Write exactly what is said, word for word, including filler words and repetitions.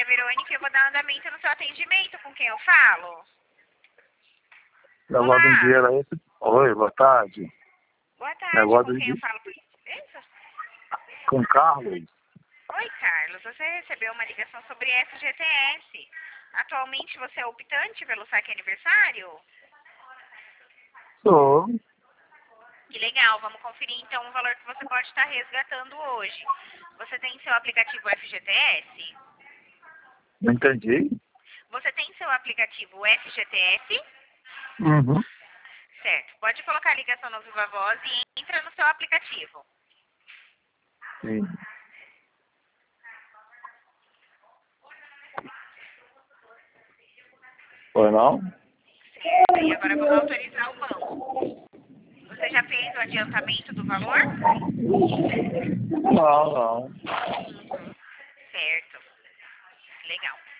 Verônica, eu vou dar andamento no seu atendimento. Com quem eu falo? Negócio de dinheiro aí. Oi, boa tarde. Boa tarde, Negócio com quem de... eu falo? Por gentileza? Com Carlos. Oi, Carlos. Você recebeu uma ligação sobre F G T S. Atualmente você é optante pelo saque aniversário? Sou. Que legal. Vamos conferir então o valor que você pode estar resgatando hoje. Você tem seu aplicativo F G T S? Não entendi. Você tem seu aplicativo F G T S? Uhum. Certo. Pode colocar a ligação no Viva Voz e entra no seu aplicativo. Sim. Foi não? Certo. E agora vamos autorizar o banco. Você já fez o adiantamento do valor? Não, não. Uhum. Certo. Legal.